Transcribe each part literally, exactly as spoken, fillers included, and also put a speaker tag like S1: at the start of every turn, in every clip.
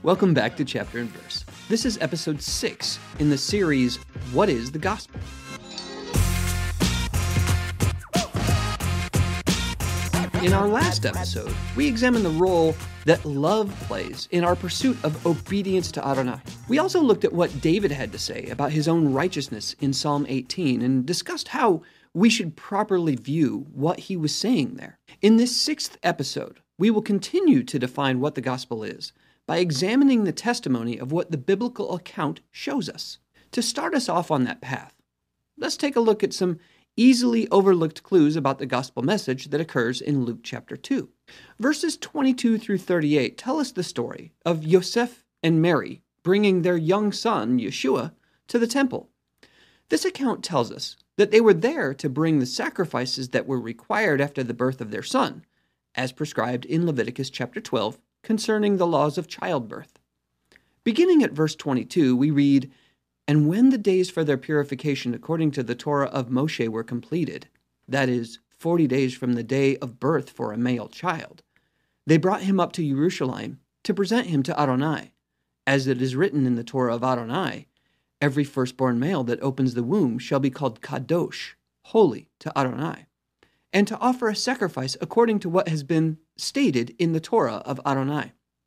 S1: Welcome back to Chapter and Verse. This is episode six in the series, What is the Gospel? In our last episode, we examined the role that love plays in our pursuit of obedience to Adonai. We also looked at what David had to say about his own righteousness in Psalm eighteen and discussed how we should properly view what he was saying there. In this sixth episode, we will continue to define what the gospel is by examining the testimony of what the biblical account shows us. To start us off on that path, let's take a look at some easily overlooked clues about the gospel message that occurs in Luke chapter two. Verses twenty-two through thirty-eight tell us the story of Joseph and Mary bringing their young son, Yeshua, to the temple. This account tells us that they were there to bring the sacrifices that were required after the birth of their son, as prescribed in Leviticus chapter twelve, concerning the laws of childbirth. Beginning at verse twenty-two, we read, "And when the days for their purification according to the Torah of Moshe were completed, that is, forty days from the day of birth for a male child, they brought him up to Jerusalem to present him to Adonai, as it is written in the Torah of Adonai, every firstborn male that opens the womb shall be called Kadosh, holy to Adonai, and to offer a sacrifice according to what has been stated in the Torah of Adonai,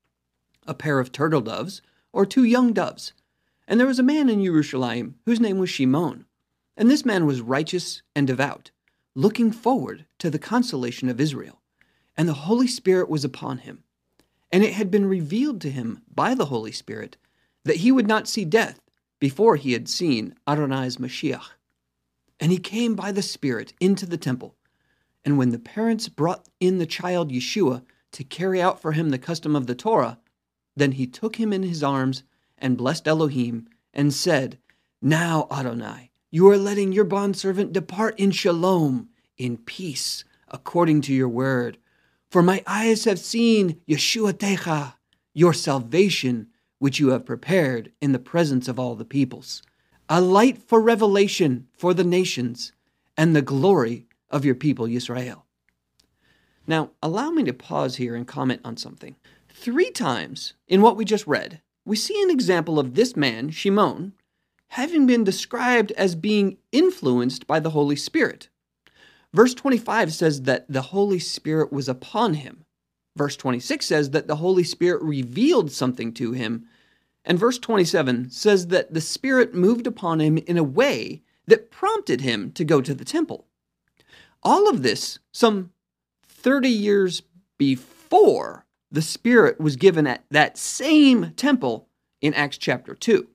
S1: a pair of turtle doves or two young doves. And there was a man in Jerusalem whose name was Shimon, and this man was righteous and devout, looking forward to the consolation of Israel, and the Holy Spirit was upon him. And it had been revealed to him by the Holy Spirit that he would not see death before he had seen Adonai's Mashiach. And he came by the Spirit into the temple. And when the parents brought in the child Yeshua to carry out for him the custom of the Torah, then he took him in his arms and blessed Elohim and said, Now, Adonai, you are letting your bondservant depart in shalom, in peace, according to your word. For my eyes have seen Yeshuatecha, your salvation, which you have prepared in the presence of all the peoples, a light for revelation for the nations, and the glory of your people Yisrael. Now, allow me to pause here and comment on something. Three times in what we just read, we see an example of this man, Shimon, having been described as being influenced by the Holy Spirit. Verse twenty-five says that the Holy Spirit was upon him. Verse twenty-six says that the Holy Spirit revealed something to him. And verse twenty-seven says that the Spirit moved upon him in a way that prompted him to go to the temple. All of this some thirty years before the Spirit was given at that same temple in Acts chapter two.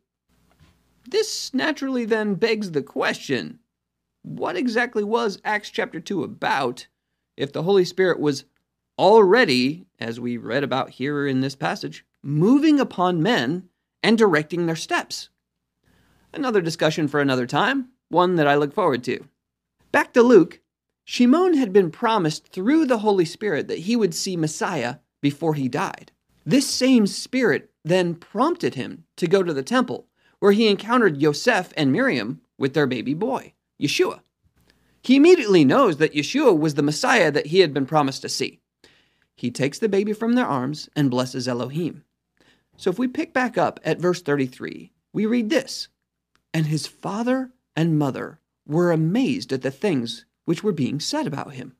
S1: This naturally then begs the question, what exactly was Acts chapter two about if the Holy Spirit was already, as we read about here in this passage, moving upon men and directing their steps? Another discussion for another time, one that I look forward to. Back to Luke, Shimon had been promised through the Holy Spirit that he would see Messiah before he died. This same Spirit then prompted him to go to the temple, where he encountered Yosef and Miriam with their baby boy, Yeshua. He immediately knows that Yeshua was the Messiah that he had been promised to see. He takes the baby from their arms and blesses Elohim. So if we pick back up at verse thirty-three, we read this, And his father and mother were amazed at the things which were being said about him.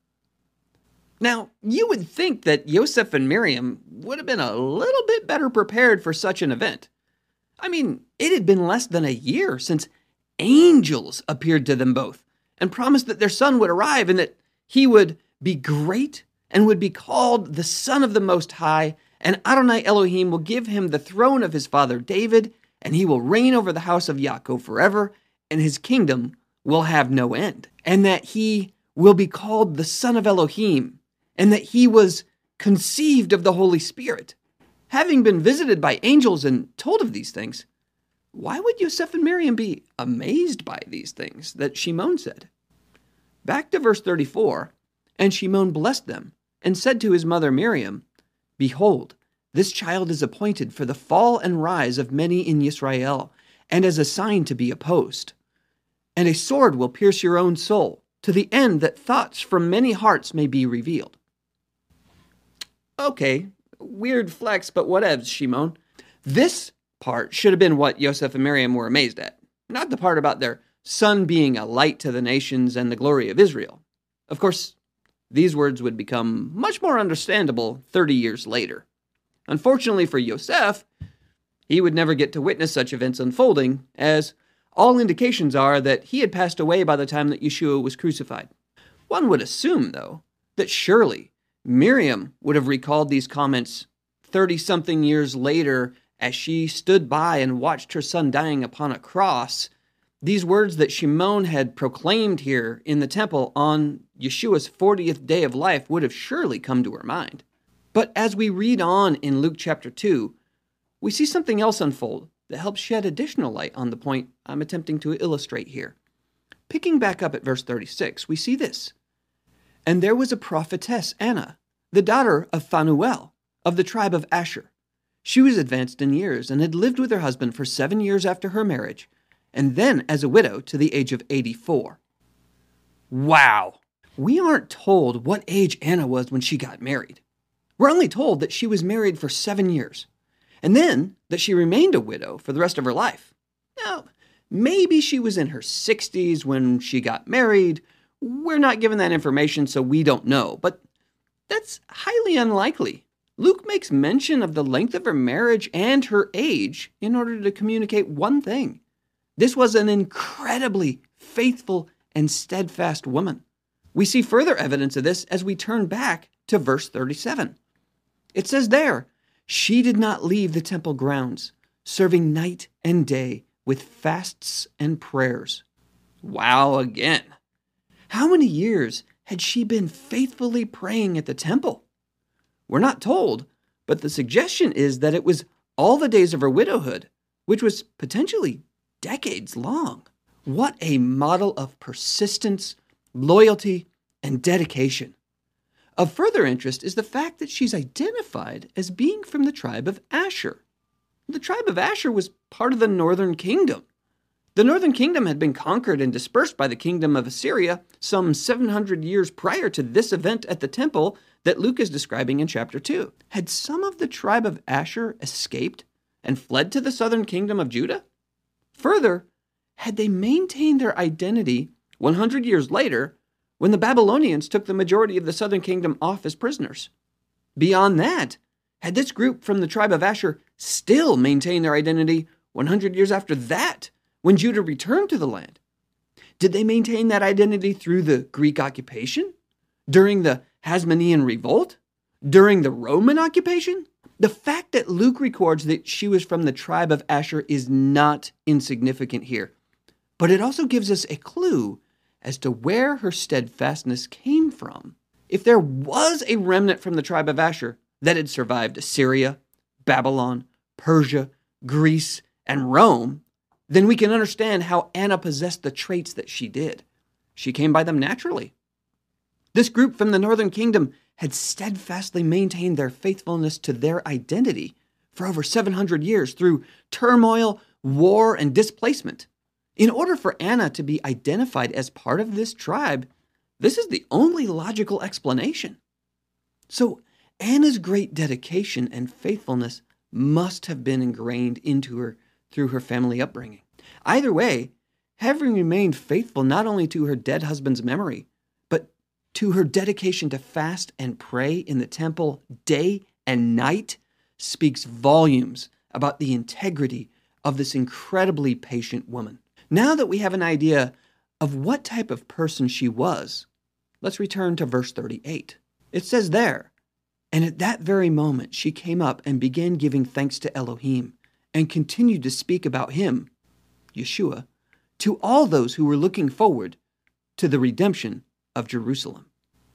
S1: Now, you would think that Joseph and Miriam would have been a little bit better prepared for such an event. I mean, it had been less than a year since angels appeared to them both and promised that their son would arrive and that he would be great and would be called the Son of the Most High, and Adonai Elohim will give him the throne of his father David, and he will reign over the house of Yaakov forever, and his kingdom will have no end, and that he will be called the Son of Elohim, and that he was conceived of the Holy Spirit. Having been visited by angels and told of these things, why would Yosef and Miriam be amazed by these things that Shimon said? Back to verse thirty-four, and Shimon blessed them and said to his mother Miriam, Behold, this child is appointed for the fall and rise of many in Yisrael, and as a sign to be opposed. And a sword will pierce your own soul, to the end that thoughts from many hearts may be revealed. Okay, weird flex, but whatevs, Shimon. This part should have been what Joseph and Miriam were amazed at, not the part about their son being a light to the nations and the glory of Israel. Of course, these words would become much more understandable thirty years later. Unfortunately for Yosef, he would never get to witness such events unfolding, as all indications are that he had passed away by the time that Yeshua was crucified. One would assume, though, that surely Miriam would have recalled these comments thirty-something years later as she stood by and watched her son dying upon a cross. These words that Shimon had proclaimed here in the temple on Yeshua's fortieth day of life would have surely come to her mind. But as we read on in Luke chapter two, we see something else unfold that helps shed additional light on the point I'm attempting to illustrate here. Picking back up at verse thirty-six, we see this. And there was a prophetess, Anna, the daughter of Phanuel, of the tribe of Asher. She was advanced in years and had lived with her husband for seven years after her marriage, and then as a widow to the age of eighty-four. Wow! We aren't told what age Anna was when she got married. We're only told that she was married for seven years, and then that she remained a widow for the rest of her life. Now, maybe she was in her sixties when she got married. We're not given that information, so we don't know, but that's highly unlikely. Luke makes mention of the length of her marriage and her age in order to communicate one thing. This was an incredibly faithful and steadfast woman. We see further evidence of this as we turn back to verse thirty-seven. It says there, she did not leave the temple grounds, serving night and day with fasts and prayers. Wow again. How many years had she been faithfully praying at the temple? We're not told, but the suggestion is that it was all the days of her widowhood, which was potentially decades long. What a model of persistence, loyalty, and dedication. Of further interest is the fact that she's identified as being from the tribe of Asher. The tribe of Asher was part of the northern kingdom. The northern kingdom had been conquered and dispersed by the kingdom of Assyria some seven hundred years prior to this event at the temple that Luke is describing in chapter two. Had some of the tribe of Asher escaped and fled to the southern kingdom of Judah? Further, had they maintained their identity one hundred years later when the Babylonians took the majority of the southern kingdom off as prisoners? Beyond that, had this group from the tribe of Asher still maintained their identity one hundred years after that, when Judah returned to the land? Did they maintain that identity through the Greek occupation? During the Hasmonean revolt? During the Roman occupation? The fact that Luke records that she was from the tribe of Asher is not insignificant here, but it also gives us a clue as to where her steadfastness came from. If there was a remnant from the tribe of Asher that had survived Assyria, Babylon, Persia, Greece, and Rome, then we can understand how Anna possessed the traits that she did. She came by them naturally. This group from the northern kingdom had steadfastly maintained their faithfulness to their identity for over seven hundred years through turmoil, war, and displacement. In order for Anna to be identified as part of this tribe, this is the only logical explanation. So Anna's great dedication and faithfulness must have been ingrained into her through her family upbringing. Either way, having remained faithful not only to her dead husband's memory, but to her dedication to fast and pray in the temple day and night, speaks volumes about the integrity of this incredibly patient woman. Now that we have an idea of what type of person she was, let's return to verse thirty-eight. It says there, and at that very moment she came up and began giving thanks to Elohim, and continued to speak about him, Yeshua, to all those who were looking forward to the redemption of Jerusalem.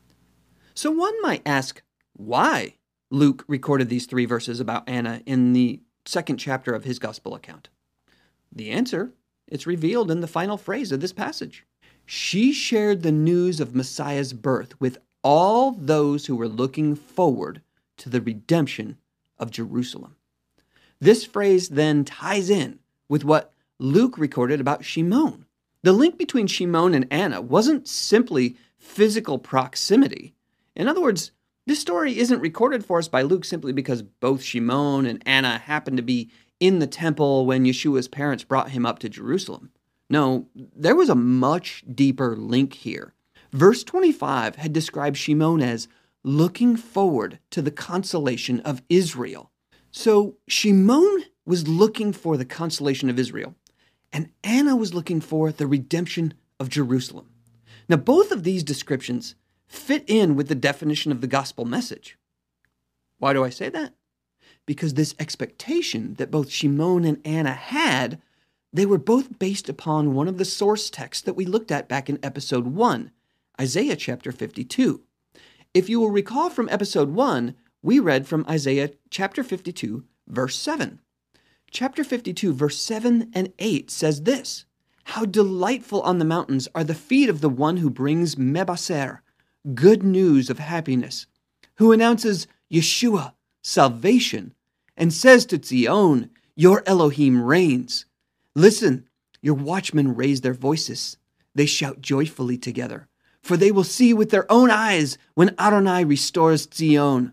S1: So one might ask why Luke recorded these three verses about Anna in the second chapter of his gospel account. The answer, it's revealed in the final phrase of this passage. She shared the news of Messiah's birth with all those who were looking forward to the redemption of Jerusalem. This phrase then ties in with what Luke recorded about Shimon. The link between Shimon and Anna wasn't simply physical proximity. In other words, this story isn't recorded for us by Luke simply because both Shimon and Anna happen to be in the temple when Yeshua's parents brought him up to Jerusalem. No, there was a much deeper link here. Verse twenty-five had described Shimon as looking forward to the consolation of Israel. So Shimon was looking for the consolation of Israel, and Anna was looking for the redemption of Jerusalem. Now, both of these descriptions fit in with the definition of the gospel message. Why do I say that? Because this expectation that both Shimon and Anna had, they were both based upon one of the source texts that we looked at back in episode one, Isaiah chapter fifty-two. If you will recall from episode one, we read from Isaiah chapter fifty-two, verse seven. Chapter fifty-two, verse seven and eight says this: "How delightful on the mountains are the feet of the one who brings mebaser, good news of happiness, who announces Yeshua, salvation, and says to Zion, your Elohim reigns. Listen, your watchmen raise their voices. They shout joyfully together, for they will see with their own eyes when Adonai restores Zion."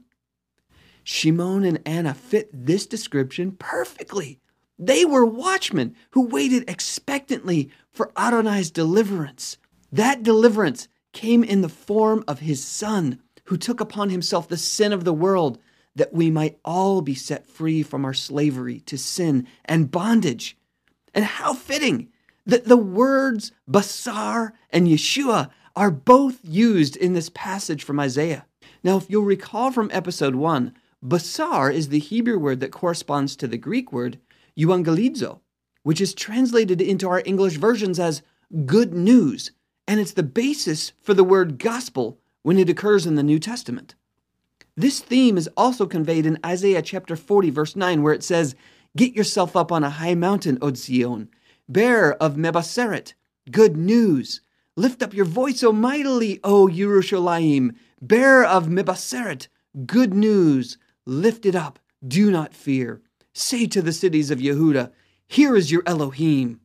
S1: Shimon and Anna fit this description perfectly. They were watchmen who waited expectantly for Adonai's deliverance. That deliverance came in the form of his Son, who took upon himself the sin of the world, that we might all be set free from our slavery to sin and bondage. And how fitting that the words Basar and Yeshua are both used in this passage from Isaiah. Now, if you'll recall from episode one, Basar is the Hebrew word that corresponds to the Greek word euangelizo, which is translated into our English versions as good news, and it's the basis for the word gospel when it occurs in the New Testament. This theme is also conveyed in Isaiah chapter forty, verse nine, where it says, "Get yourself up on a high mountain, O Zion, bearer of Mebaseret, good news. Lift up your voice, O mightily, O Yerushalayim, bearer of Mebaseret, good news. Lift it up, do not fear. Say to the cities of Yehuda, here is your Elohim."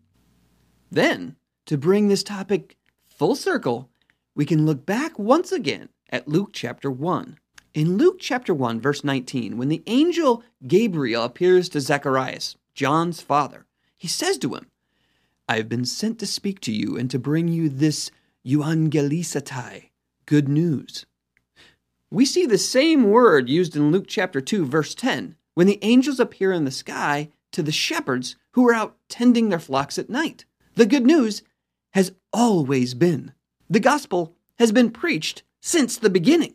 S1: Then, to bring this topic full circle, we can look back once again at Luke chapter one. In Luke chapter one, verse nineteen, when the angel Gabriel appears to Zacharias, John's father, he says to him, "I have been sent to speak to you and to bring you this euangelisatai, good news." We see the same word used in Luke chapter two, verse ten, when the angels appear in the sky to the shepherds who are out tending their flocks at night. The good news has always been. The gospel has been preached since the beginning.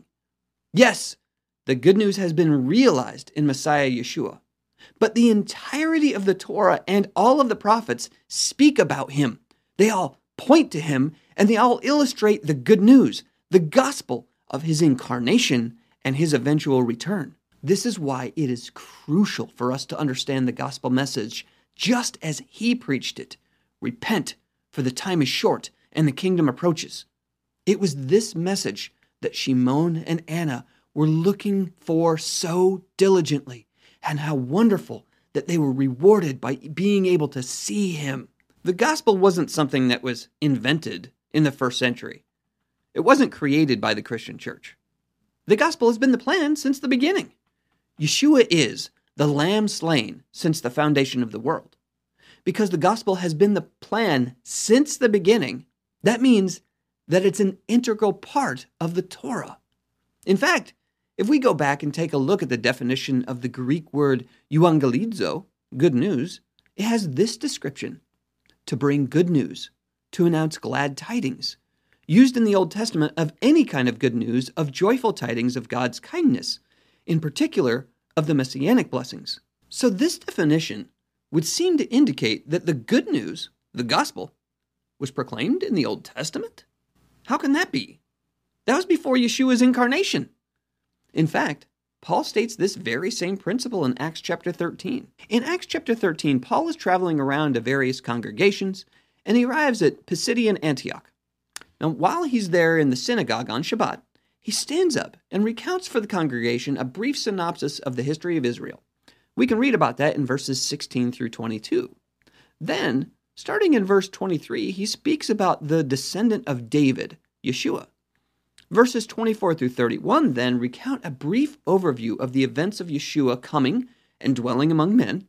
S1: Yes, the good news has been realized in Messiah Yeshua, but the entirety of the Torah and all of the prophets speak about him. They all point to him, and they all illustrate the good news, the gospel of his incarnation and his eventual return. This is why it is crucial for us to understand the gospel message just as he preached it. Repent, for the time is short and the kingdom approaches. It was this message that Shimon and Anna were looking for so diligently, and how wonderful that they were rewarded by being able to see him. The gospel wasn't something that was invented in the first century. It wasn't created by the Christian church. The gospel has been the plan since the beginning. Yeshua is the lamb slain since the foundation of the world. Because the gospel has been the plan since the beginning, that means that it's an integral part of the Torah. In fact, if we go back and take a look at the definition of the Greek word euangelizo, good news, it has this description: to bring good news, to announce glad tidings, used in the Old Testament of any kind of good news, of joyful tidings of God's kindness, in particular of the messianic blessings. So this definition would seem to indicate that the good news, the gospel, was proclaimed in the Old Testament? How can that be? That was before Yeshua's incarnation. In fact, Paul states this very same principle in Acts chapter thirteen. In Acts chapter thirteen, Paul is traveling around to various congregations, and he arrives at Pisidian Antioch. Now, while he's there in the synagogue on Shabbat, he stands up and recounts for the congregation a brief synopsis of the history of Israel. We can read about that in verses sixteen through twenty-two. Then, starting in verse twenty-three, he speaks about the descendant of David, Yeshua. Verses twenty-four through thirty-one then recount a brief overview of the events of Yeshua coming and dwelling among men,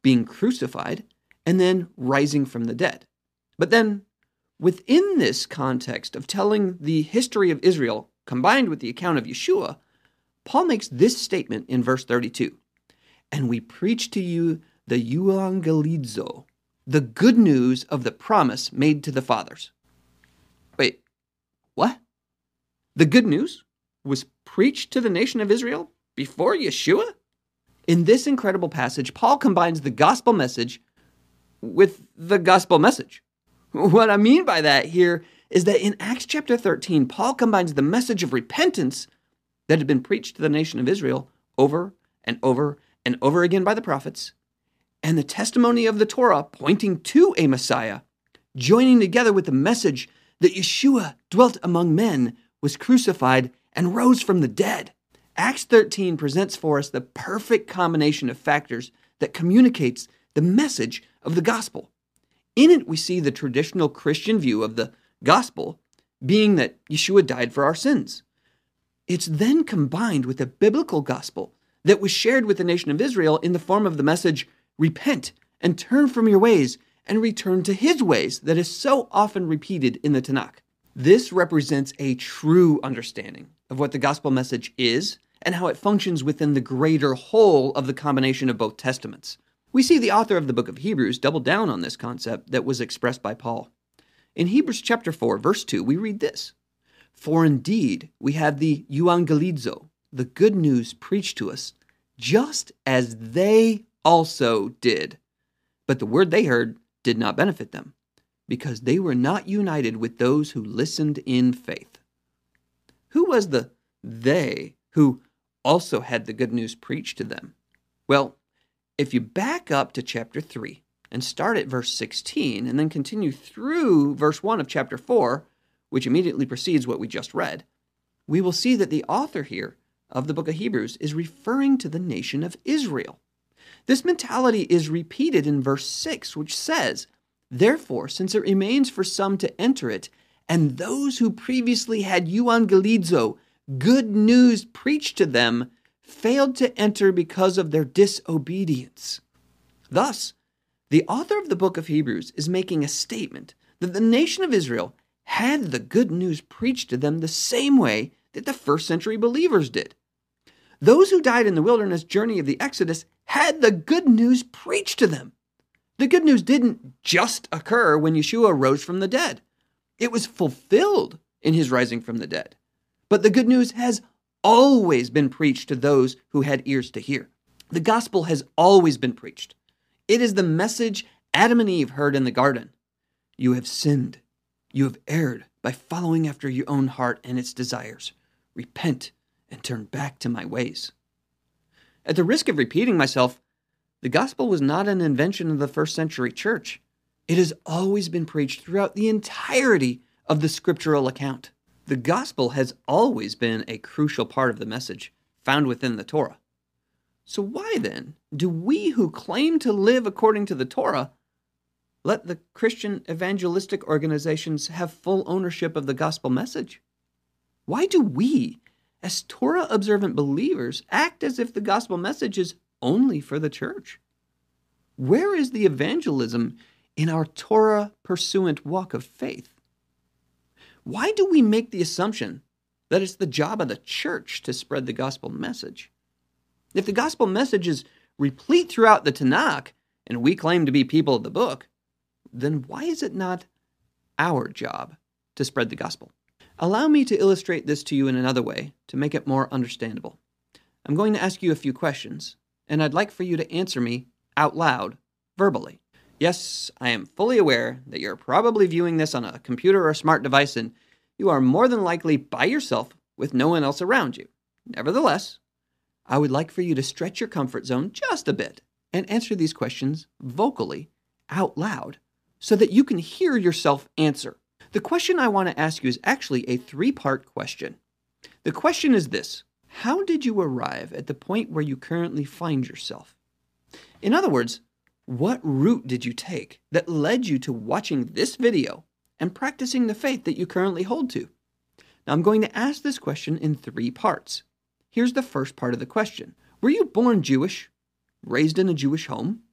S1: being crucified, and then rising from the dead. But then, within this context of telling the history of Israel combined with the account of Yeshua, Paul makes this statement in verse thirty-two. And we preach to you the euangelizo, the good news of the promise made to the fathers. Wait, what? The good news was preached to the nation of Israel before Yeshua? In this incredible passage, Paul combines the gospel message with the gospel message. What I mean by that here is that in Acts chapter thirteen, Paul combines the message of repentance that had been preached to the nation of Israel over and over and over again by the prophets, and the testimony of the Torah pointing to a Messiah, joining together with the message that Yeshua dwelt among men, was crucified, and rose from the dead. Acts thirteen presents for us the perfect combination of factors that communicates the message of the gospel. In it, we see the traditional Christian view of the gospel being that Yeshua died for our sins. It's then combined with the biblical gospel that was shared with the nation of Israel in the form of the message, repent and turn from your ways and return to his ways, that is so often repeated in the Tanakh. This represents a true understanding of what the gospel message is and how it functions within the greater whole of the combination of both testaments. We see the author of the book of Hebrews double down on this concept that was expressed by Paul. In Hebrews chapter four, verse two, we read this. For indeed, we have the euangelizo, the good news preached to us, just as they also did. But the word they heard did not benefit them, because they were not united with those who listened in faith. Who was the they who also had the good news preached to them? Well, if you back up to chapter three and start at verse sixteen and then continue through verse one of chapter four, which immediately precedes what we just read, we will see that the author here of the book of Hebrews is referring to the nation of Israel. This mentality is repeated in verse six, which says, therefore, since it remains for some to enter it, and those who previously had euangelizo, good news preached to them, failed to enter because of their disobedience. Thus, the author of the book of Hebrews is making a statement that the nation of Israel had the good news preached to them the same way that the first century believers did. Those who died in the wilderness journey of the Exodus had the good news preached to them. The good news didn't just occur when Yeshua rose from the dead. It was fulfilled in his rising from the dead. But the good news has always been preached to those who had ears to hear. The gospel has always been preached. It is the message Adam and Eve heard in the garden. You have sinned. You have erred by following after your own heart and its desires. Repent and turn back to my ways. At the risk of repeating myself, the gospel was not an invention of the first century church. It has always been preached throughout the entirety of the scriptural account. The gospel has always been a crucial part of the message found within the Torah. So why then do we who claim to live according to the Torah let the Christian evangelistic organizations have full ownership of the gospel message? Why do we, as Torah-observant believers, act as if the gospel message is only for the church? Where is the evangelism in our Torah-pursuant walk of faith? Why do we make the assumption that it's the job of the church to spread the gospel message? If the gospel message is replete throughout the Tanakh, and we claim to be people of the book, then why is it not our job to spread the gospel? Allow me to illustrate this to you in another way to make it more understandable. I'm going to ask you a few questions, and I'd like for you to answer me out loud, verbally. Yes, I am fully aware that you're probably viewing this on a computer or a smart device, and you are more than likely by yourself with no one else around you. Nevertheless, I would like for you to stretch your comfort zone just a bit and answer these questions vocally, out loud, so that you can hear yourself answer. The question I want to ask you is actually a three-part question. The question is this: how did you arrive at the point where you currently find yourself? In other words, what route did you take that led you to watching this video and practicing the faith that you currently hold to? Now, I'm going to ask this question in three parts. Here's the first part of the question. Were you born Jewish, raised in a Jewish home?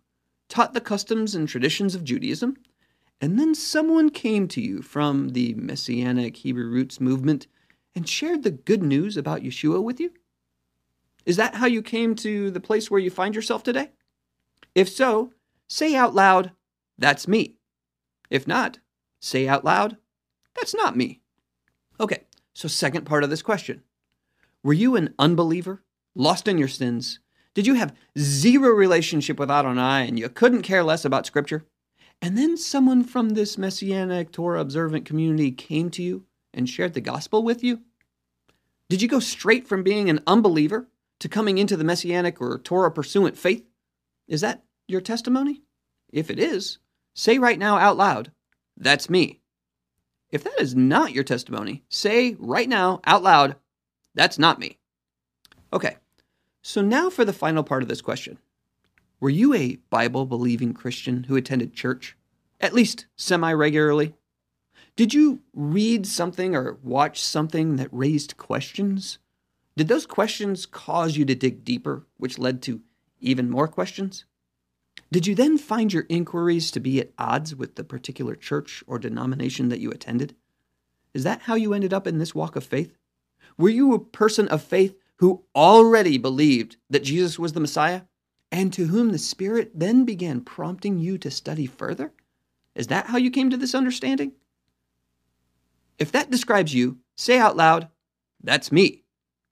S1: taught the customs and traditions of Judaism, and then someone came to you from the Messianic Hebrew Roots movement and shared the good news about Yeshua with you? Is that how you came to the place where you find yourself today? If so, say out loud, "That's me." If not, say out loud, "That's not me." Okay, so second part of this question. Were you an unbeliever, lost in your sins? Did you have zero relationship with Adonai and you couldn't care less about Scripture? And then someone from this Messianic Torah observant community came to you and shared the gospel with you? Did you go straight from being an unbeliever to coming into the Messianic or Torah pursuant faith? Is that your testimony? If it is, say right now out loud, "That's me." If that is not your testimony, say right now out loud, "That's not me." Okay, so now for the final part of this question. Were you a Bible-believing Christian who attended church, at least semi-regularly? Did you read something or watch something that raised questions? Did those questions cause you to dig deeper, which led to even more questions? Did you then find your inquiries to be at odds with the particular church or denomination that you attended? Is that how you ended up in this walk of faith? Were you a person of faith who already believed that Jesus was the Messiah, and to whom the Spirit then began prompting you to study further? Is that how you came to this understanding? If that describes you, say out loud, "That's me."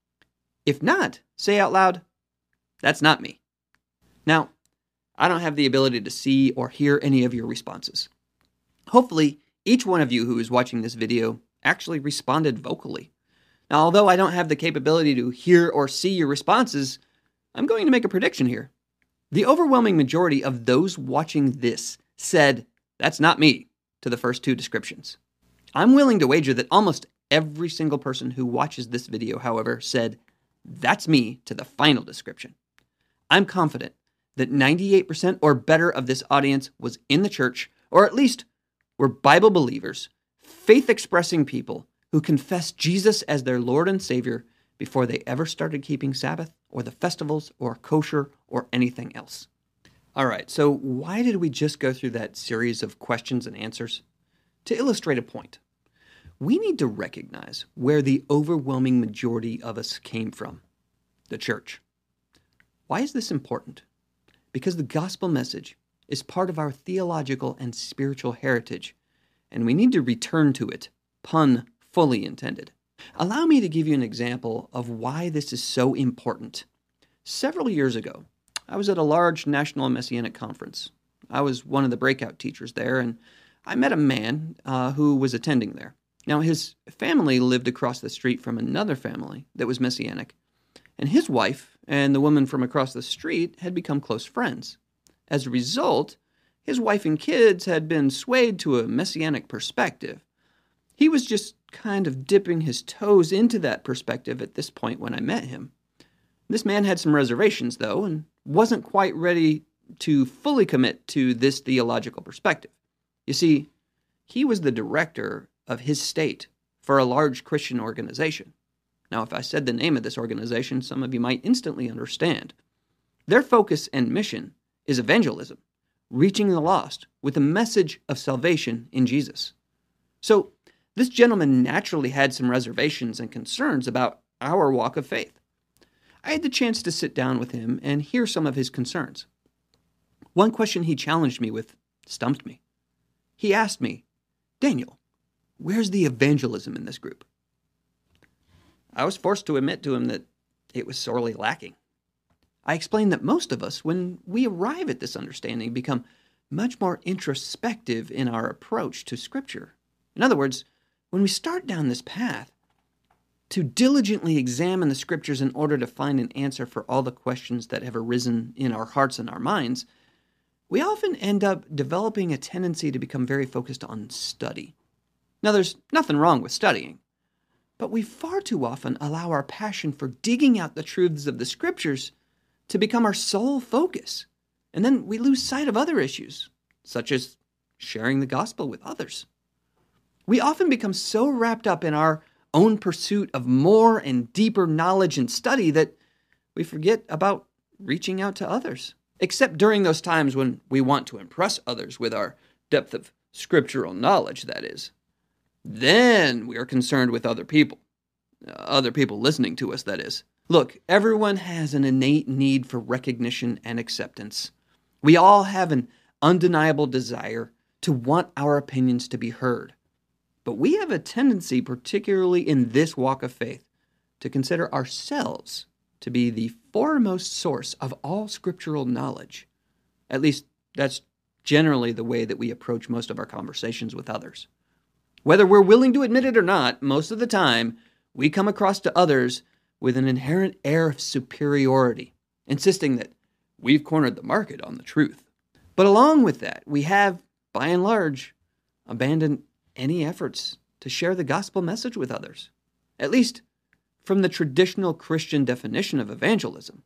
S1: If not, say out loud, "That's not me." Now, I don't have the ability to see or hear any of your responses. Hopefully, each one of you who is watching this video actually responded vocally. Now, although I don't have the capability to hear or see your responses, I'm going to make a prediction here. The overwhelming majority of those watching this said, "That's not me," to the first two descriptions. I'm willing to wager that almost every single person who watches this video, however, said, "That's me," to the final description. I'm confident that ninety-eight percent or better of this audience was in the church, or at least were Bible believers, faith-expressing people who confessed Jesus as their Lord and Savior before they ever started keeping Sabbath or the festivals or kosher or anything else. All right, so why did we just go through that series of questions and answers? To illustrate a point, we need to recognize where the overwhelming majority of us came from, the church. Why is this important? Because the gospel message is part of our theological and spiritual heritage, and we need to return to it, pun fully intended. Allow me to give you an example of why this is so important. Several years ago, I was at a large national Messianic conference. I was one of the breakout teachers there, and I met a man uh, who was attending there. Now, his family lived across the street from another family that was Messianic, and his wife and the woman from across the street had become close friends. As a result, his wife and kids had been swayed to a Messianic perspective. He was just kind of dipping his toes into that perspective at this point when I met him. This man had some reservations, though, and wasn't quite ready to fully commit to this theological perspective. You see, he was the director of his state for a large Christian organization. Now, if I said the name of this organization, some of you might instantly understand. Their focus and mission is evangelism, reaching the lost with a message of salvation in Jesus. So, this gentleman naturally had some reservations and concerns about our walk of faith. I had the chance to sit down with him and hear some of his concerns. One question he challenged me with stumped me. He asked me, "Daniel, where's the evangelism in this group?" I was forced to admit to him that it was sorely lacking. I explained that most of us, when we arrive at this understanding, become much more introspective in our approach to Scripture. In other words, when we start down this path to diligently examine the Scriptures in order to find an answer for all the questions that have arisen in our hearts and our minds, we often end up developing a tendency to become very focused on study. Now, there's nothing wrong with studying, but we far too often allow our passion for digging out the truths of the Scriptures to become our sole focus, and then we lose sight of other issues, such as sharing the gospel with others. We often become so wrapped up in our own pursuit of more and deeper knowledge and study that we forget about reaching out to others. except during those times when we want to impress others with our depth of scriptural knowledge, that is. Then we are concerned with other people. Uh, other people listening to us, that is. Look, everyone has an innate need for recognition and acceptance. We all have an undeniable desire to want our opinions to be heard. But we have a tendency, particularly in this walk of faith, to consider ourselves to be the foremost source of all scriptural knowledge. At least, that's generally the way that we approach most of our conversations with others. Whether we're willing to admit it or not, most of the time, we come across to others with an inherent air of superiority, insisting that we've cornered the market on the truth. But along with that, we have, by and large, abandoned any efforts to share the gospel message with others, at least from the traditional Christian definition of evangelism.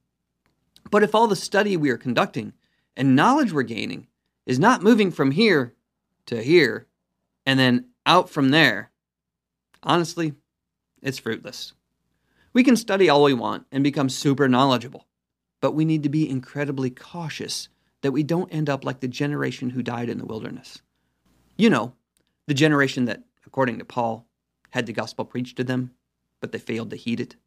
S1: But if all the study we are conducting and knowledge we're gaining is not moving from here to here and then out from there, honestly, it's fruitless. We can study all we want and become super knowledgeable, but we need to be incredibly cautious that we don't end up like the generation who died in the wilderness. You know, the generation that, according to Paul, had the gospel preached to them, but they failed to heed it.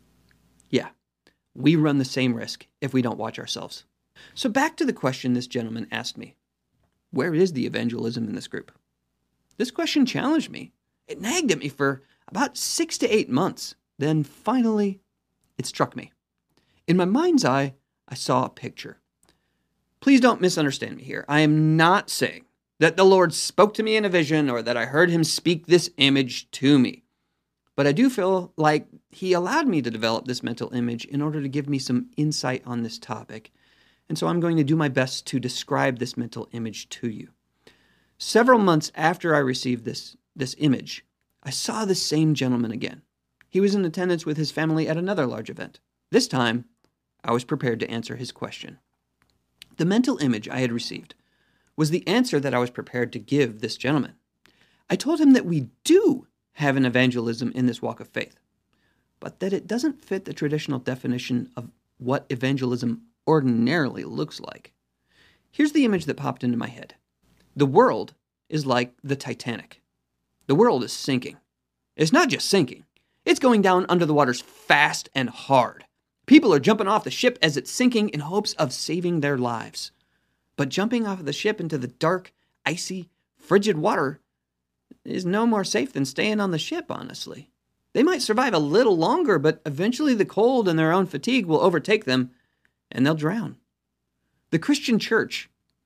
S1: Yeah, we run the same risk if we don't watch ourselves. So back to the question this gentleman asked me. Where is the evangelism in this group? This question challenged me. It nagged at me for about six to eight months. Then finally, it struck me. In my mind's eye, I saw a picture. Please don't misunderstand me here. I am not saying that the Lord spoke to me in a vision or that I heard him speak this image to me. But I do feel like he allowed me to develop this mental image in order to give me some insight on this topic. And so I'm going to do my best to describe this mental image to you. Several months after I received this, this image, I saw this same gentleman again. He was in attendance with his family at another large event. This time, I was prepared to answer his question. The mental image I had received was the answer that I was prepared to give this gentleman. I told him that we do have an evangelism in this walk of faith, but that it doesn't fit the traditional definition of what evangelism ordinarily looks like. Here's the image that popped into my head. The world is like the Titanic. The world is sinking. It's not just sinking. It's going down under the waters fast and hard. People are jumping off the ship as it's sinking in hopes of saving their lives. But jumping off of the ship into the dark, icy, frigid water is no more safe than staying on the ship, honestly. They might survive a little longer, but eventually the cold and their own fatigue will overtake them, and they'll drown. The Christian church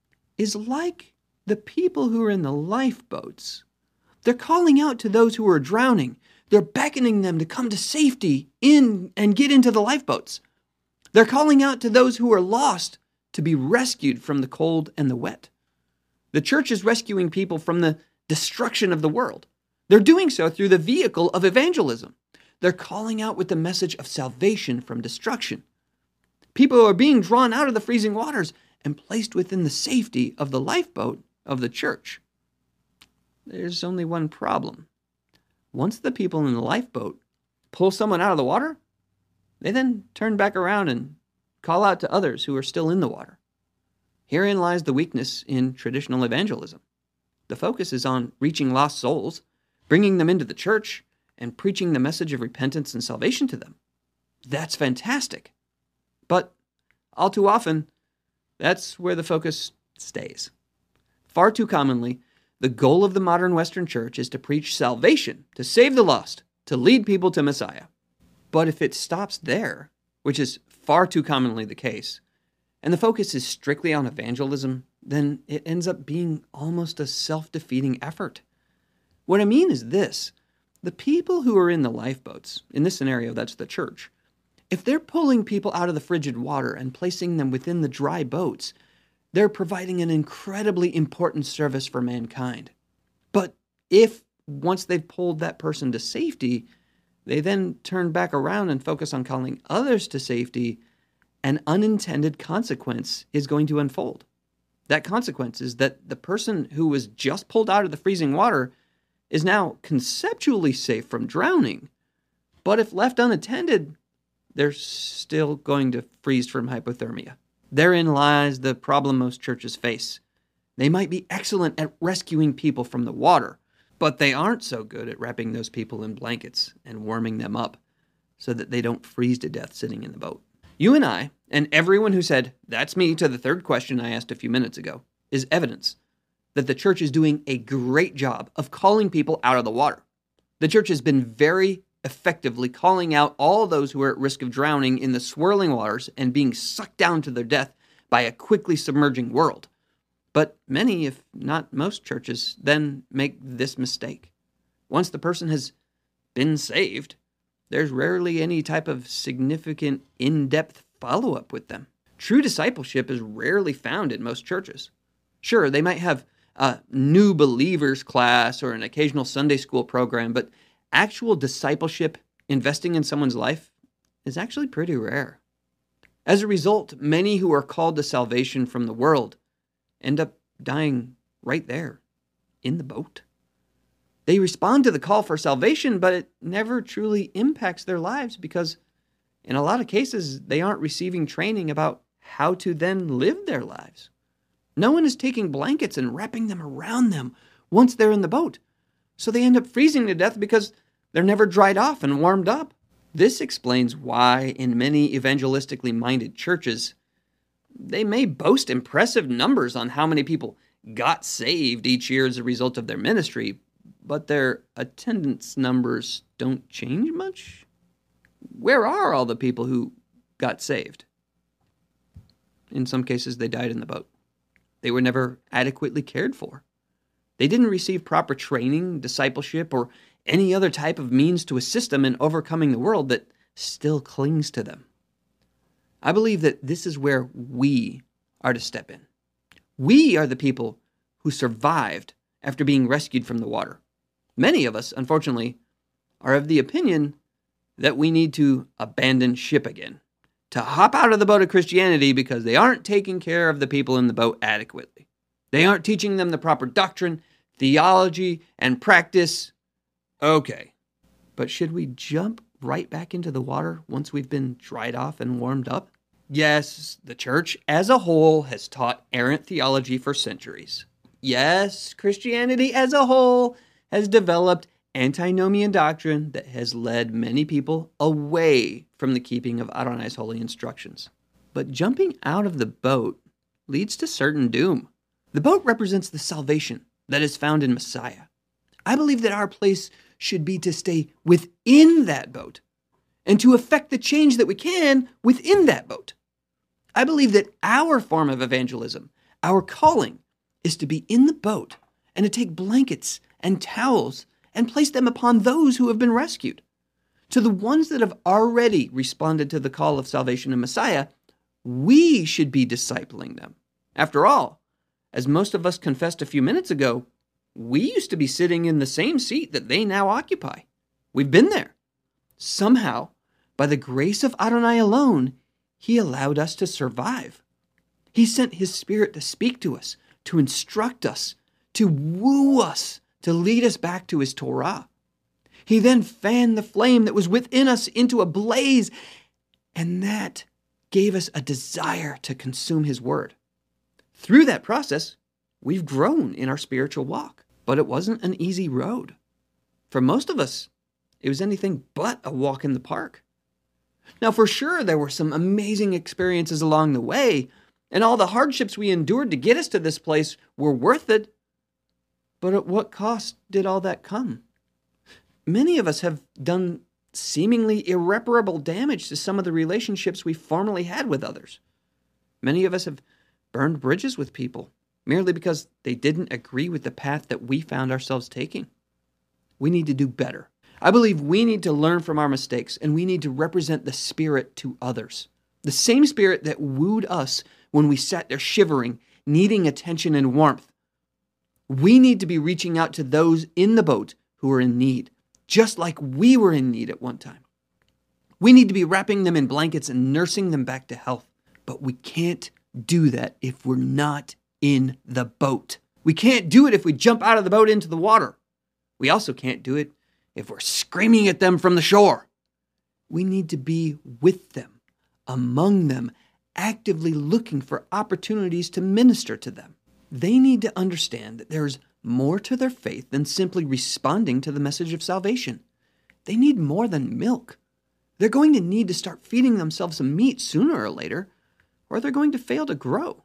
S1: is like the people who are in the lifeboats. They're calling out to those who are drowning. They're beckoning them to come to safety in and get into the lifeboats. They're calling out to those who are lost to be rescued from the cold and the wet. The church is rescuing people from the destruction of the world. They're doing so through the vehicle of evangelism. They're calling out with the message of salvation from destruction. People are being drawn out of the freezing waters and placed within the safety of the lifeboat of the church. There's only one problem. Once the people in the lifeboat pull someone out of the water, they then turn back around and call out to others who are still in the water. Herein lies the weakness in traditional evangelism. The focus is on reaching lost souls, bringing them into the church, and preaching the message of repentance and salvation to them. That's fantastic. But all too often, that's where the focus stays. Far too commonly, the goal of the modern Western church is to preach salvation, to save the lost, to lead people to Messiah. But if it stops there, which is far too commonly the case, and the focus is strictly on evangelism, then it ends up being almost a self-defeating effort. What I mean is this: the people who are in the lifeboats, in this scenario that's the church, if they're pulling people out of the frigid water and placing them within the dry boats, they're providing an incredibly important service for mankind. But if, once they've pulled that person to safety, they then turn back around and focus on calling others to safety, an unintended consequence is going to unfold. That consequence is that the person who was just pulled out of the freezing water is now conceptually safe from drowning. But if left unattended, they're still going to freeze from hypothermia. Therein lies the problem most churches face. They might be excellent at rescuing people from the water, but they aren't so good at wrapping those people in blankets and warming them up so that they don't freeze to death sitting in the boat. You and I, and everyone who said, "That's me," to the third question I asked a few minutes ago, is evidence that the church is doing a great job of calling people out of the water. The church has been very effectively calling out all those who are at risk of drowning in the swirling waters and being sucked down to their death by a quickly submerging world. But many, if not most churches, then make this mistake. Once the person has been saved, there's rarely any type of significant in-depth follow-up with them. True discipleship is rarely found in most churches. Sure, they might have a new believers class or an occasional Sunday school program, but actual discipleship, investing in someone's life, is actually pretty rare. As a result, many who are called to salvation from the world end up dying right there, in the boat. They respond to the call for salvation, but it never truly impacts their lives because in a lot of cases, they aren't receiving training about how to then live their lives. No one is taking blankets and wrapping them around them once they're in the boat, so they end up freezing to death because they're never dried off and warmed up. This explains why in many evangelistically minded churches, they may boast impressive numbers on how many people got saved each year as a result of their ministry, but their attendance numbers don't change much. Where are all the people who got saved? In some cases, they died in the boat. They were never adequately cared for. They didn't receive proper training, discipleship, or any other type of means to assist them in overcoming the world that still clings to them. I believe that this is where we are to step in. We are the people who survived after being rescued from the water. Many of us, unfortunately, are of the opinion that we need to abandon ship again, to hop out of the boat of Christianity because they aren't taking care of the people in the boat adequately. They aren't teaching them the proper doctrine, theology, and practice. Okay, but should we jump right back into the water once we've been dried off and warmed up? Yes, the church as a whole has taught errant theology for centuries. Yes, Christianity as a whole has developed antinomian doctrine that has led many people away from the keeping of Adonai's holy instructions. But jumping out of the boat leads to certain doom. The boat represents the salvation that is found in Messiah. I believe that our place should be to stay within that boat and to effect the change that we can within that boat. I believe that our form of evangelism, our calling, is to be in the boat and to take blankets and towels and place them upon those who have been rescued. To the ones that have already responded to the call of salvation in Messiah, we should be discipling them. After all, as most of us confessed a few minutes ago, we used to be sitting in the same seat that they now occupy. We've been there. Somehow, by the grace of Adonai alone, he allowed us to survive. He sent his Spirit to speak to us, to instruct us, to woo us, to lead us back to his Torah. He then fanned the flame that was within us into a blaze, and that gave us a desire to consume his word. Through that process, we've grown in our spiritual walk, but it wasn't an easy road. For most of us, it was anything but a walk in the park. Now, for sure, there were some amazing experiences along the way, and all the hardships we endured to get us to this place were worth it. But at what cost did all that come? Many of us have done seemingly irreparable damage to some of the relationships we formerly had with others. Many of us have burned bridges with people merely because they didn't agree with the path that we found ourselves taking. We need to do better. I believe we need to learn from our mistakes, and we need to represent the Spirit to others. The same Spirit that wooed us when we sat there shivering, needing attention and warmth. We need to be reaching out to those in the boat who are in need, just like we were in need at one time. We need to be wrapping them in blankets and nursing them back to health. But we can't do that if we're not in the boat. We can't do it if we jump out of the boat into the water. We also can't do it if we're screaming at them from the shore. We need to be with them, among them, actively looking for opportunities to minister to them. They need to understand that there's more to their faith than simply responding to the message of salvation. They need more than milk. They're going to need to start feeding themselves some meat sooner or later, or they're going to fail to grow.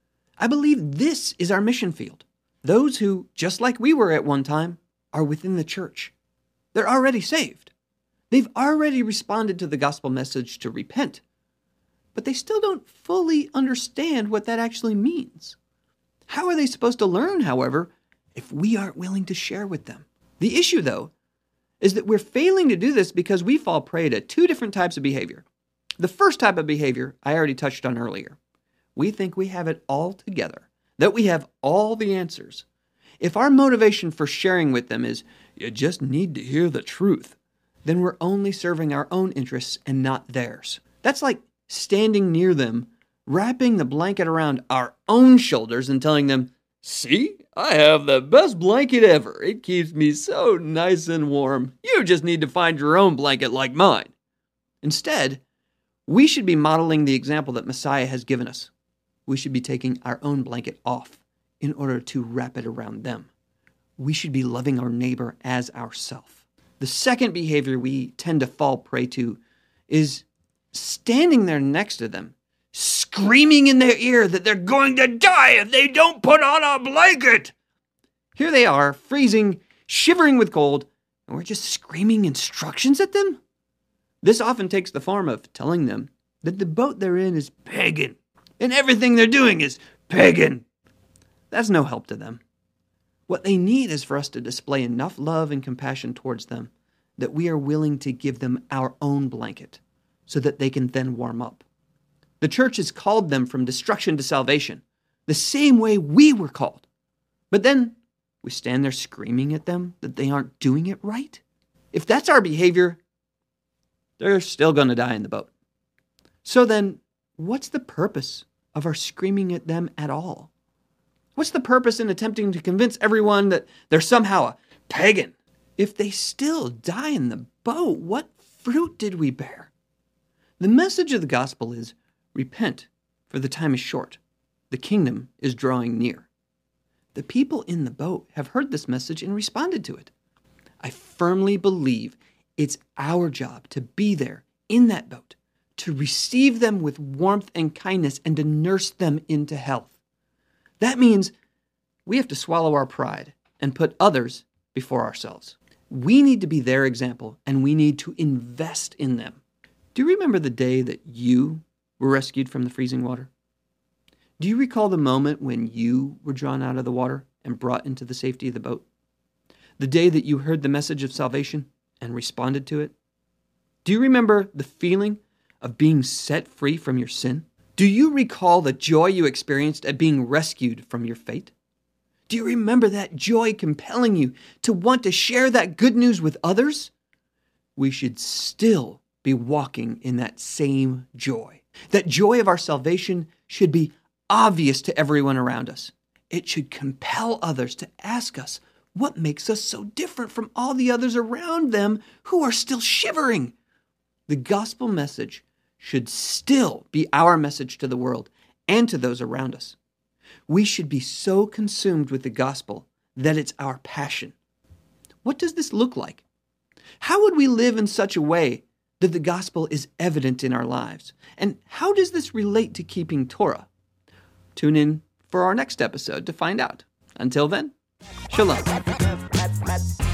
S1: I believe this is our mission field. Those who, just like we were at one time, are within the church. They're already saved. They've already responded to the gospel message to repent, but they still don't fully understand what that actually means. How are they supposed to learn, however, if we aren't willing to share with them? The issue, though, is that we're failing to do this because we fall prey to two different types of behavior. The first type of behavior I already touched on earlier. We think we have it all together, that we have all the answers. If our motivation for sharing with them is, you just need to hear the truth, then we're only serving our own interests and not theirs. That's like standing near them, wrapping the blanket around our own shoulders and telling them, see, I have the best blanket ever. It keeps me so nice and warm. You just need to find your own blanket like mine. Instead, we should be modeling the example that Messiah has given us. We should be taking our own blanket off in order to wrap it around them. We should be loving our neighbor as ourself. The second behavior we tend to fall prey to is standing there next to them, screaming in their ear that they're going to die if they don't put on a blanket. Here they are, freezing, shivering with cold, and we're just screaming instructions at them? This often takes the form of telling them that the boat they're in is pagan, and everything they're doing is pagan. That's no help to them. What they need is for us to display enough love and compassion towards them that we are willing to give them our own blanket so that they can then warm up. The church has called them from destruction to salvation, the same way we were called. But then we stand there screaming at them that they aren't doing it right. If that's our behavior, they're still going to die in the boat. So then, what's the purpose of our screaming at them at all? What's the purpose in attempting to convince everyone that they're somehow a pagan? If they still die in the boat, what fruit did we bear? The message of the gospel is, repent, for the time is short. The kingdom is drawing near. The people in the boat have heard this message and responded to it. I firmly believe it's our job to be there in that boat, to receive them with warmth and kindness and to nurse them into health. That means we have to swallow our pride and put others before ourselves. We need to be their example, and we need to invest in them. Do you remember the day that you were rescued from the freezing water? Do you recall the moment when you were drawn out of the water and brought into the safety of the boat? The day that you heard the message of salvation and responded to it? Do you remember the feeling of being set free from your sin? Do you recall the joy you experienced at being rescued from your fate? Do you remember that joy compelling you to want to share that good news with others? We should still be walking in that same joy. That joy of our salvation should be obvious to everyone around us. It should compel others to ask us what makes us so different from all the others around them who are still shivering. The gospel message should still be our message to the world and to those around us. We should be so consumed with the gospel that it's our passion. What does this look like? How would we live in such a way that the gospel is evident in our lives? And how does this relate to keeping Torah? Tune in for our next episode to find out. Until then, shalom.